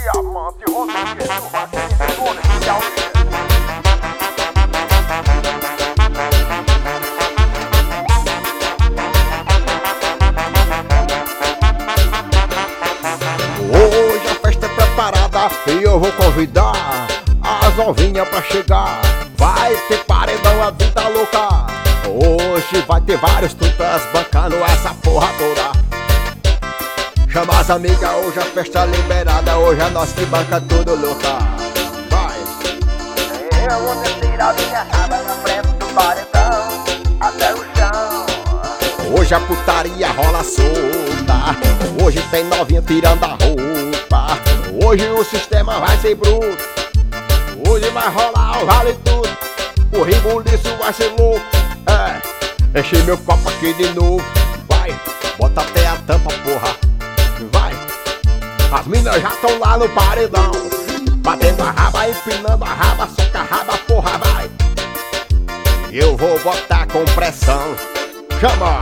Diamante, Rodrigues, Vaquinho, Cone, Alves. Hoje a festa é preparada e eu vou convidar as novinhas pra chegar. Vai ter paredão, a vida louca. Hoje vai ter vários trutas bancando essa porra toda. Chama as amigas, hoje a festa é liberada. Hoje é nós que banca tudo louca. Vai! Eu vou descer a minha raba na frente do paredão até o chão. Hoje a putaria rola solta. Hoje tem novinha tirando a roupa. Hoje o sistema vai ser bruto. Hoje vai rolar o vale tudo. O rebuliço vai ser louco. É, enche meu copo aqui de novo. Vai, bota até a tampa, porra. Vai, as minas já estão lá no paredão, batendo a raba, empinando a raba, soca a raba, porra, vai. Eu vou botar com pressão. Chama!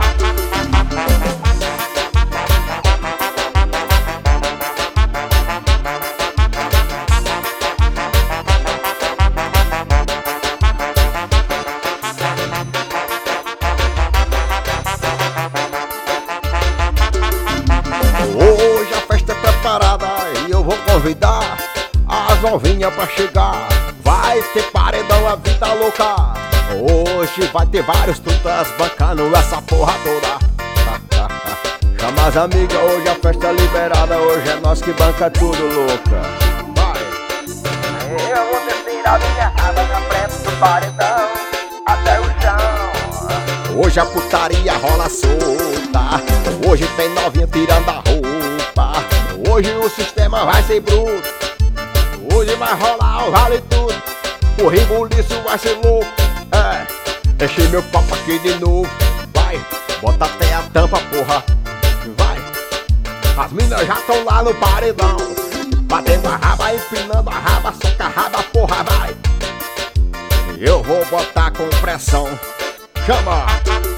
Hoje a festa é preparada e eu vou convidar as novinhas pra chegar. Vai ter paredão, a vida louca. Hoje vai ter vários trutas bancando essa porra toda. Chama as amigas, hoje a festa é liberada. Hoje é nós que banca tudo louca. Vai! Eu vou descer a minha raba na frente do paredão até o chão. Hoje a putaria rola solta. Hoje tem novinha tirando a roupa. Hoje o sistema vai ser bruto. Hoje vai rolar o vale tudo. O rebuliço vai ser louco. É, enche meu copo aqui de novo. Vai, bota até a tampa, porra. Vai, as minas já estão lá no paredão, batendo a raba, empinando a raba, soca a raba, porra, vai. Eu vou botar com pressão. Chama!